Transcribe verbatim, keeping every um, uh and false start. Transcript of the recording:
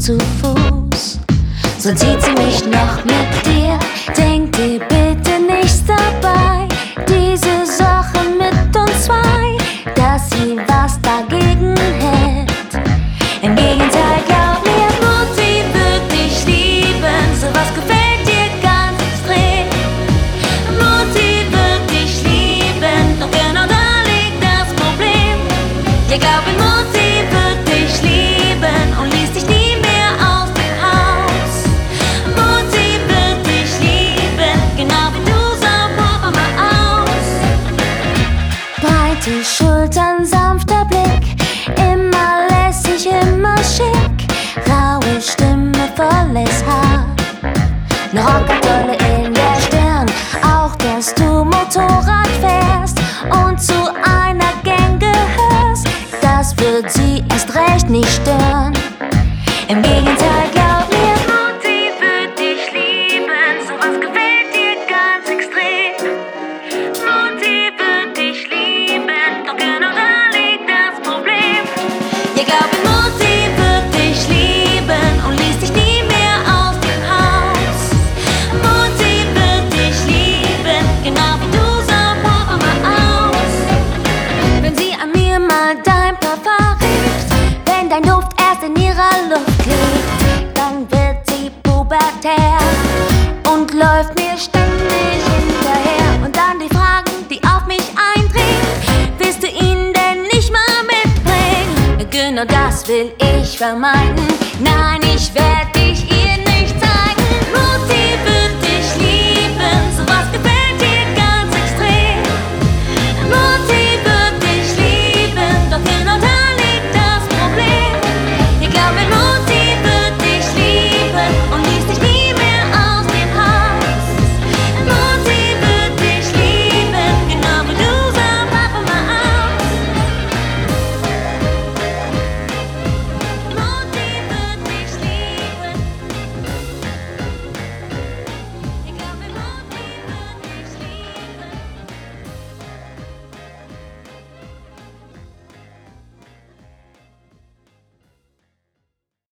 zu Fuß. So zieht sie mich noch mit dir. Denk dir bitte nichts dabei. Diese Sache mit uns zwei, dass sie was dagegen hält. Im Gegenteil, glaub mir, Mutti wird dich lieben. Sowas gefällt dir ganz extrem. Mutti wird dich lieben, doch genau da liegt das Problem. Ja, glaub mir, Mutti wird dich lieben und ließ dich nie mehr aus dem Haus. Mutti wird dich lieben, genau wie du, sah Papa mal aus. Breite Schultern, sanfter Blick, immer lässig, immer schick. Raue Stimme, volles Haar, ne Rockertolle in der Stirn. Auch, dass du Motorrad fährst und zu einer Gang gehörst, das wird sie erst recht nicht stören. Im Gegenteil, glaub mir, Mutti wird dich lieben. Sowas gefällt dir ganz extrem. Mutti wird dich lieben, doch genau da liegt das Problem. Ja, glaub mir, Mutti wird dich lieben und ließ dich nie mehr aus dem Haus. Mutti wird dich lieben, genau wie du, sah Papa mal aus. Wenn sie an mir mal dein Papa riecht, wenn dein Duft erst in ihrer Luft liegt, dann wird sie pubertär und läuft mir ständig hinterher. Und dann die Fragen, die auf mich eindringen: willst du ihn denn nicht mal mitbringen? Genau das will ich vermeiden. Nein, ich werde